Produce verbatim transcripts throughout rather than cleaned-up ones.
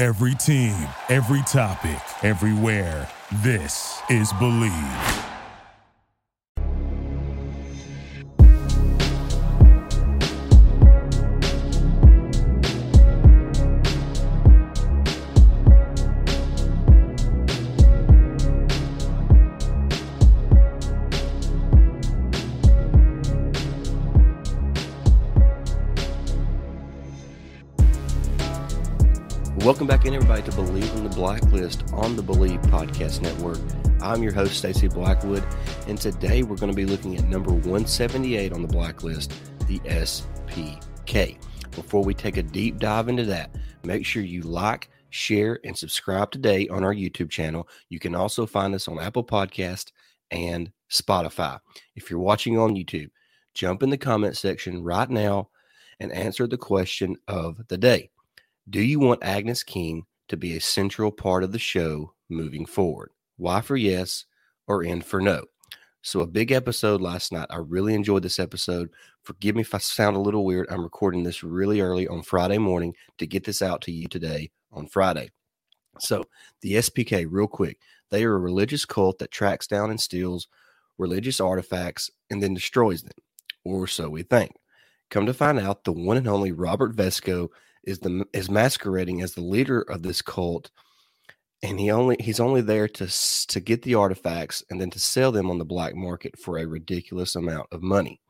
Every team, every topic, everywhere. This is Believe. Welcome back in, everybody, to Believe in the Blacklist on the Believe Podcast Network. I'm your host, Stacey Blackwood, and today we're going to be looking at number one seventy-eight on the Blacklist, the S P K. Before we take a deep dive into that, make sure you like, share, and subscribe today on our YouTube channel. You can also find us on Apple Podcast and Spotify. If you're watching on YouTube, jump in the comment section right now and answer the question of the day. Do you want Agnes King to be a central part of the show moving forward? Y for yes or N for no. So a big episode last night. I really enjoyed this episode. Forgive me if I sound a little weird. I'm recording this really early on Friday morning to get this out to you today on Friday. So the S P K, real quick, they are a religious cult that tracks down and steals religious artifacts and then destroys them, or so we think. Come to find out, the one and only Robert Vesco is the is masquerading as the leader of this cult, and he only he's only there to to get the artifacts and then to sell them on the black market for a ridiculous amount of money.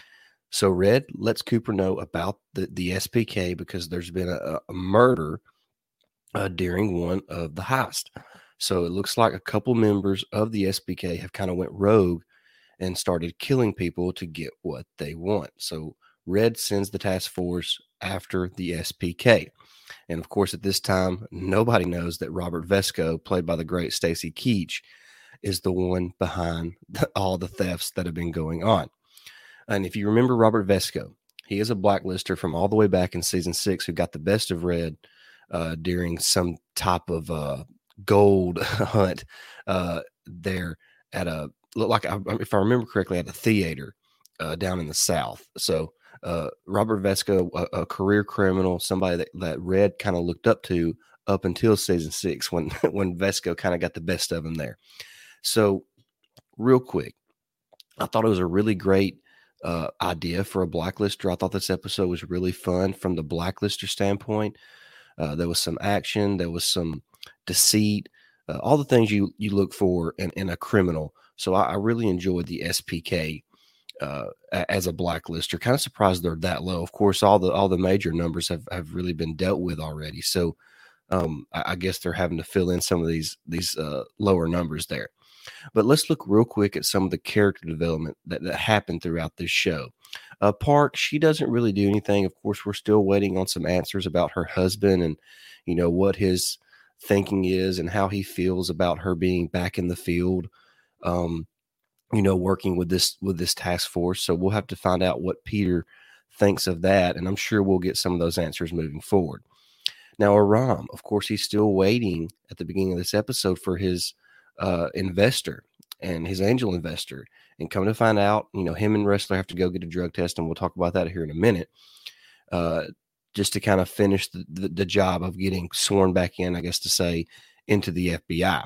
So Red lets Cooper know about the, the S P K because there's been a, a murder uh, during one of the heists. So it looks like a couple members of the S P K have kind of went rogue and started killing people to get what they want. So Red sends the task force after the S P K. And of course, at this time, nobody knows that Robert Vesco, played by the great Stacy Keach, is the one behind the, all the thefts that have been going on. And if you remember Robert Vesco, he is a blacklister from all the way back in season six who got the best of Red uh, during some type of uh, gold hunt uh, there at a, look like, if I remember correctly, at a theater uh, down in the South. So Uh, Robert Vesco, a, a career criminal, somebody that, that Red kind of looked up to up until season six when, when Vesco kind of got the best of him there. So real quick, I thought it was a really great uh, idea for a blacklister. I thought this episode was really fun from the blacklister standpoint. Uh, there was some action. There was some deceit, uh, all the things you, you look for in, in a criminal. So I, I really enjoyed the S P K Uh, as a blacklister. Kind of surprised they're that low. Of course, all the all the major numbers have, have really been dealt with already. So um, I, I guess they're having to fill in some of these these uh, lower numbers there. But let's look real quick at some of the character development that, that happened throughout this show. Uh, Park, she doesn't really do anything. Of course, we're still waiting on some answers about her husband and, you know, what his thinking is and how he feels about her being back in the field. Um, you know, working with this, with this task force. So we'll have to find out what Peter thinks of that. And I'm sure we'll get some of those answers moving forward. Now, Aram, of course, he's still waiting at the beginning of this episode for his uh, investor and his angel investor. And come to find out, you know, him and Wrestler have to go get a drug test. And we'll talk about that here in a minute, uh, just to kind of finish the, the, the job of getting sworn back in, I guess to say, into the F B I.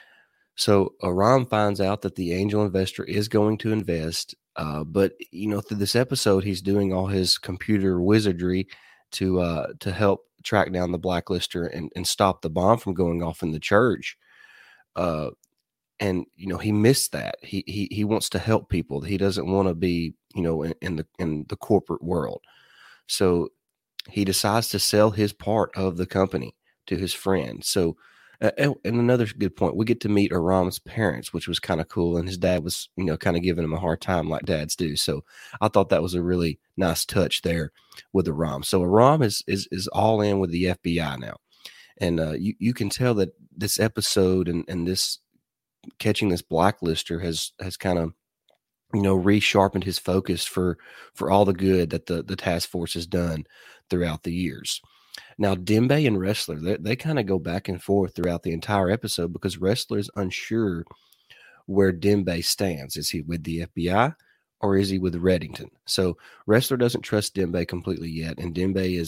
So Aram finds out that the angel investor is going to invest, uh, but you know, through this episode, he's doing all his computer wizardry to uh, to help track down the blacklister and, and stop the bomb from going off in the church. Uh, and you know, he missed that. He he he wants to help people. He doesn't want to be, you know, in, in the in the corporate world. So he decides to sell his part of the company to his friend. So. Uh, and another good point, we get to meet Aram's parents, which was kind of cool. And his dad was, you know, kind of giving him a hard time like dads do. So I thought that was a really nice touch there with Aram. So Aram is is is all in with the F B I now. And uh, you, you can tell that this episode and, and this catching this blacklister has has kind of, you know, resharpened his focus for for all the good that the, the task force has done throughout the years. Now, Dembe and Wrestler, they, they kind of go back and forth throughout the entire episode because Wrestler is unsure where Dembe stands. Is he with the F B I or is he with Reddington? So Wrestler doesn't trust Dembe completely yet, and Dembe is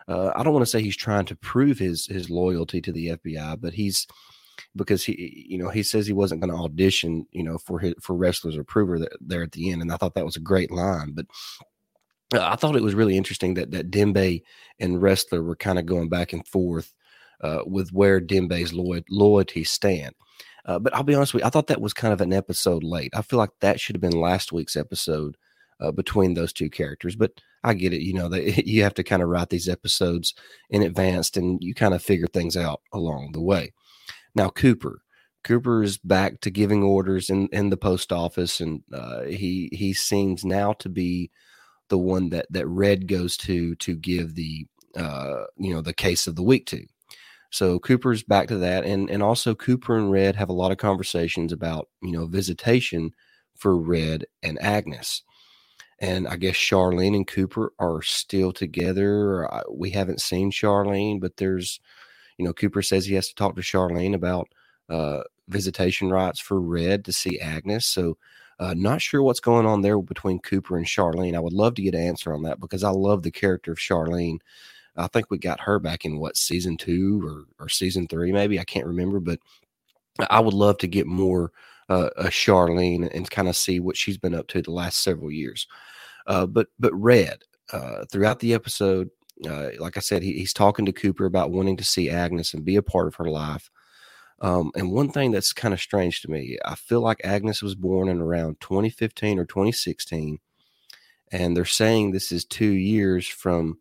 uh, I don't want to say he's trying to prove his his loyalty to the F B I, but he's because he, you know, he says he wasn't going to audition, you know, for his, for Ressler's approval there, there at the end, and I thought that was a great line. But uh, I thought it was really interesting that that Dembe and Ressler were kind of going back and forth uh, with where Dembe's loy- loyalty stand. Uh, but I'll be honest with you, I thought that was kind of an episode late. I feel like that should have been last week's episode uh, between those two characters. But I get it. You know, they, you have to kind of write these episodes in advance, and you kind of figure things out along the way. Now, Cooper. Cooper is back to giving orders in, in the post office, and uh, he he seems now to be the one that that Red goes to to give the uh, you know the case of the week to. So Cooper's back to that, and and also Cooper and Red have a lot of conversations about you know visitation for Red and Agnes, and I guess Charlene and Cooper are still together. We haven't seen Charlene, but there's you know Cooper says he has to talk to Charlene about uh, visitation rights for Red to see Agnes. So uh, not sure what's going on there between Cooper and Charlene. I would love to get an answer on that because I love the character of Charlene. I think we got her back in, what, season two or, or season three, maybe. I can't remember, but I would love to get more uh, a Charlene and kind of see what she's been up to the last several years. Uh, but but Red, uh, throughout the episode, uh, like I said, he, he's talking to Cooper about wanting to see Agnes and be a part of her life. Um, and one thing that's kind of strange to me, I feel like Agnes was born in around twenty fifteen or twenty sixteen, and they're saying this is two years from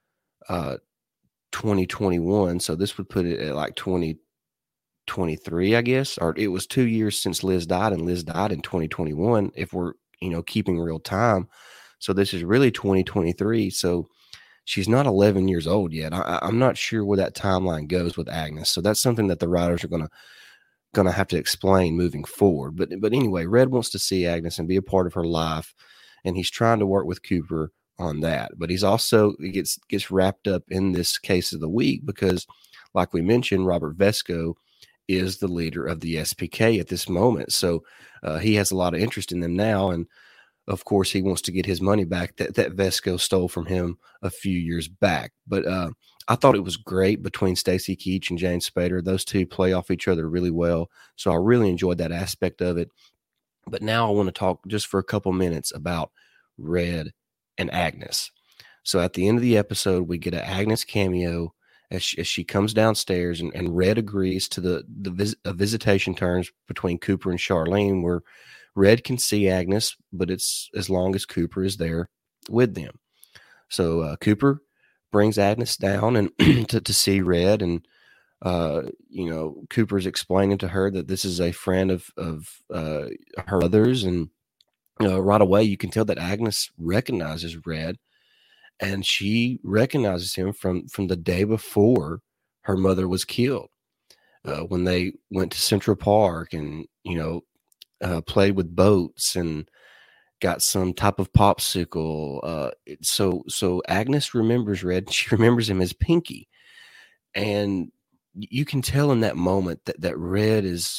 uh twenty twenty-one, so this would put it at like twenty twenty-three, I guess, or it was two years since Liz died, and Liz died in twenty twenty-one if we're you know keeping real time. So this is really twenty twenty-three, so she's not eleven years old yet. I, I'm not sure where that timeline goes with Agnes, so that's something that the writers are gonna gonna have to explain moving forward. But but anyway, Red wants to see Agnes and be a part of her life, and he's trying to work with Cooper on that. But he's also he gets gets wrapped up in this case of the week because, like we mentioned, Robert Vesco is the leader of the S P K at this moment. So uh, he has a lot of interest in them now. And of course, he wants to get his money back that, that Vesco stole from him a few years back. But uh, I thought it was great between Stacy Keach and Jane Spader. Those two play off each other really well. So I really enjoyed that aspect of it. But now I want to talk just for a couple minutes about Red and Agnes. So at the end of the episode, we get an Agnes cameo as she, as she comes downstairs, and, and Red agrees to the the vis, uh, visitation terms between Cooper and Charlene, where Red can see Agnes, but it's as long as Cooper is there with them. So uh, Cooper brings Agnes down and to, to see Red, and uh, you know Cooper's explaining to her that this is a friend of of uh, her mother's, and Uh, right away, you can tell that Agnes recognizes Red, and she recognizes him from, from the day before her mother was killed, uh, when they went to Central Park and, you know, uh, played with boats and got some type of popsicle. Uh, so, so Agnes remembers Red. She remembers him as Pinky. And you can tell in that moment that, that Red is,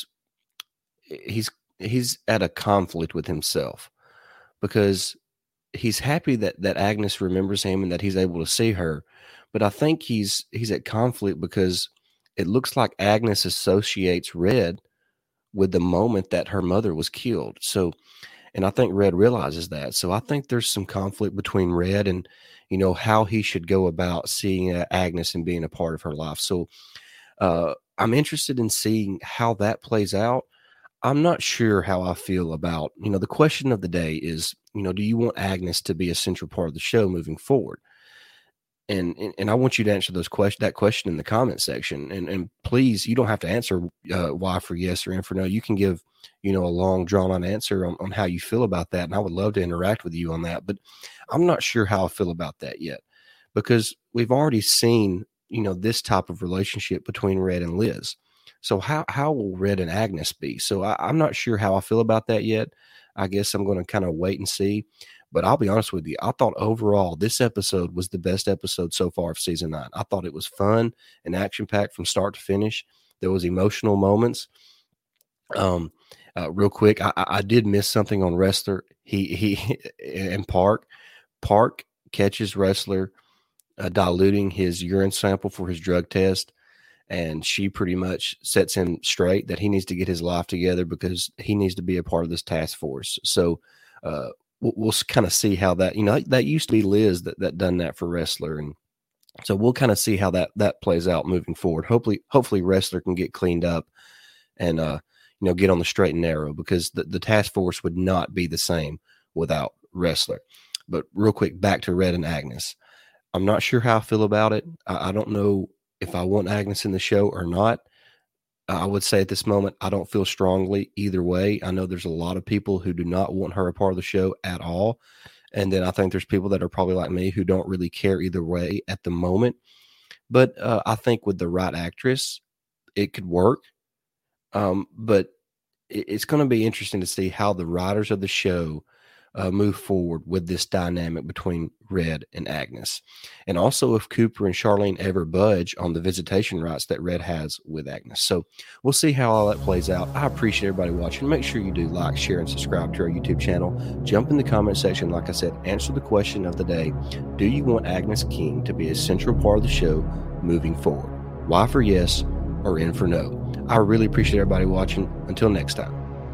he's, he's at a conflict with himself, because he's happy that, that Agnes remembers him and that he's able to see her. But I think he's, he's at conflict because it looks like Agnes associates Red with the moment that her mother was killed. So, and I think Red realizes that. So I think there's some conflict between Red and, you know, how he should go about seeing uh, Agnes and being a part of her life. So uh, I'm interested in seeing how that plays out. I'm not sure how I feel about, you know, the question of the day is, you know, do you want Agnes to be a central part of the show moving forward? And and, and I want you to answer those question that question in the comment section. And and please, you don't have to answer uh, why for yes or N for no. You can give, you know, a long drawn on answer on, on how you feel about that. And I would love to interact with you on that. But I'm not sure how I feel about that yet, because we've already seen, you know, this type of relationship between Red and Liz. So how, how will Red and Agnes be? So I, I'm not sure how I feel about that yet. I guess I'm going to kind of wait and see. But I'll be honest with you, I thought overall this episode was the best episode so far of season nine. I thought it was fun and action-packed from start to finish. There was emotional moments. Um, uh, real quick, I, I did miss something on Ressler. He he and Park. Park catches Ressler uh, diluting his urine sample for his drug test. And she pretty much sets him straight that he needs to get his life together because he needs to be a part of this task force. So uh, we'll, we'll kind of see how that, you know, that used to be Liz that, that done that for Ressler. And so we'll kind of see how that, that plays out moving forward. Hopefully, hopefully Ressler can get cleaned up and, uh, you know, get on the straight and narrow, because the, the task force would not be the same without Ressler. But real quick, back to Red and Agnes. I'm not sure how I feel about it. I, I don't know if I want Agnes in the show or not. I would say at this moment, I don't feel strongly either way. I know there's a lot of people who do not want her a part of the show at all. And then I think there's people that are probably like me who don't really care either way at the moment. But uh, I think with the right actress, it could work. Um, but it, it's going to be interesting to see how the writers of the show Uh, move forward with this dynamic between Red and Agnes. And also if Cooper and Charlene ever budge on the visitation rights that Red has with Agnes. So we'll see how all that plays out. I appreciate everybody watching. Make sure you do like, share, and subscribe to our YouTube channel. Jump in the comment section. Like I said, answer the question of the day. Do you want Agnes King to be a central part of the show moving forward? Y for yes or N for no? I really appreciate everybody watching. Until next time.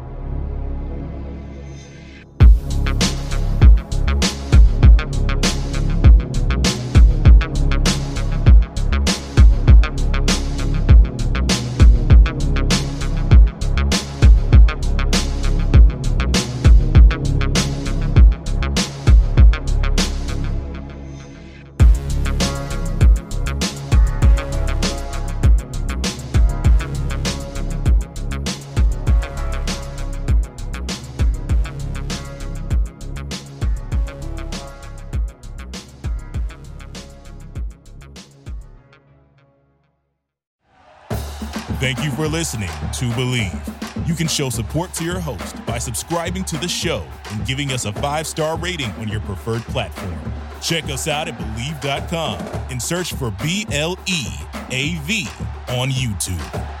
Thank you for listening to Believe. You can show support to your host by subscribing to the show and giving us a five-star rating on your preferred platform. Check us out at Believe dot com and search for B L E A V on YouTube.